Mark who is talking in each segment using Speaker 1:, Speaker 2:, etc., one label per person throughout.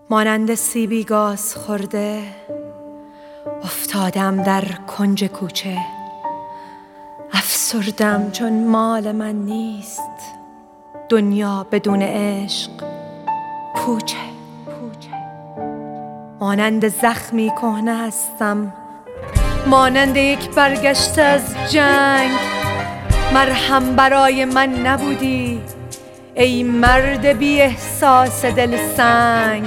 Speaker 1: مانند سیبی گاز خورده افتادم در کنج کوچه. افسردم چون مال من نیست دنیا بدون عشق پوچه. مانند زخمی کهنه هستم، مانند یک برگشته از جنگ. مرهم برای من نبودی ای مرد بی احساس دلسنگ.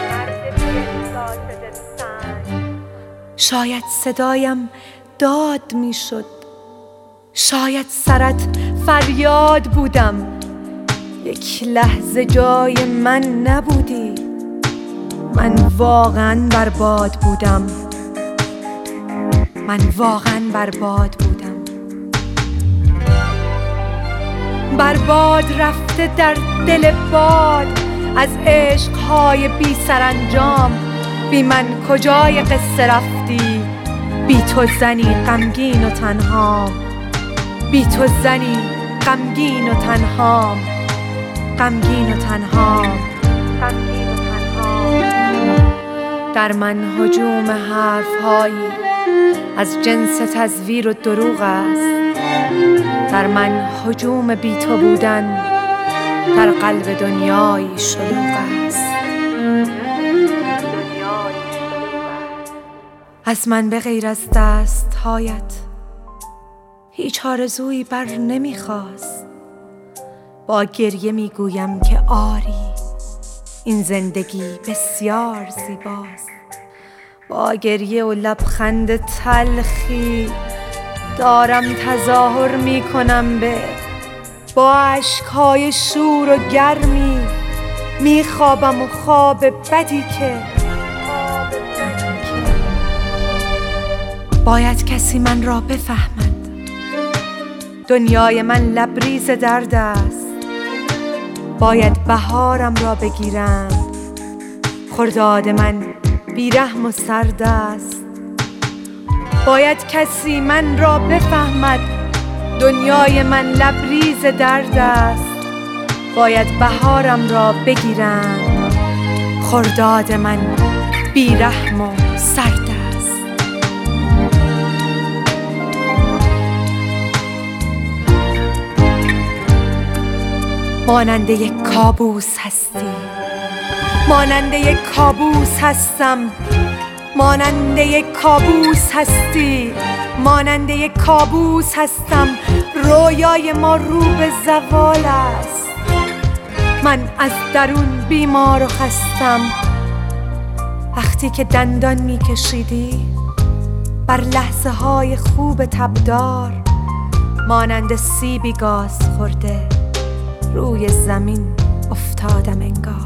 Speaker 1: شاید صدایم داد می شد، شاید سرت فریاد بودم. یک لحظه جای من نبودی، من واقعا برباد بودم. برباد رفته در دل باد از عشقهای بی سرانجام. بی من کجای قصه رفتی؟ بی تو زنی غمگین و تنهام. در من هجوم حرفهایی از جنس تزویر و دروغ است. در من هجوم بی تو بودن در قلب دنیای شلوغ است. از من به غیر از دستهایت هیچ آرزویی بر نمیخواست. با گریه میگویم که آری این زندگی بسیار زیباست. با گریه و لبخند تلخی دارم تظاهر میکنم با اشکهای شور و گرمی. میخوابم و خواب بدی که باید کسی من را بفهمد. دنیای من لبریز درد است، باید بهارم را بگیرند. خرداد من بیرحم و سرد است، باید کسی من را بفهمد. دنیای من لبریز درد است، باید بهارم را بگیرند. خرداد من بیرحم و سرد است. مانند یک کابوس هستی، مانند یک کابوس هستم. مانند یک کابوس هستی، مانند یک کابوس هستم. رویای ما رو به زوال است. من از درون بیمار و خستم. وقتی که دندان میکشیدی بر لحظه های خوب تبدار، مانند سیبی گاز خورده روی زمین افتادم انگار.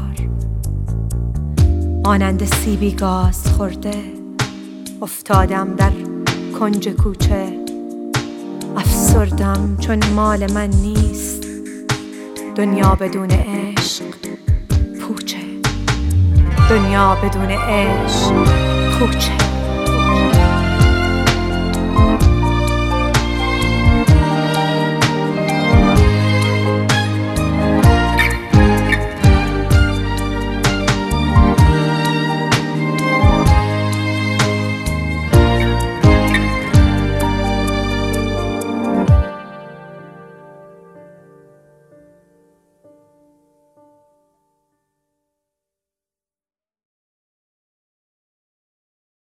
Speaker 1: مانند سیبی گاز خورده افتادم در کنج کوچه. افسردم چون مال من نیست دنیا بدون عشق پوچه. دنیا بدون عشق پوچه.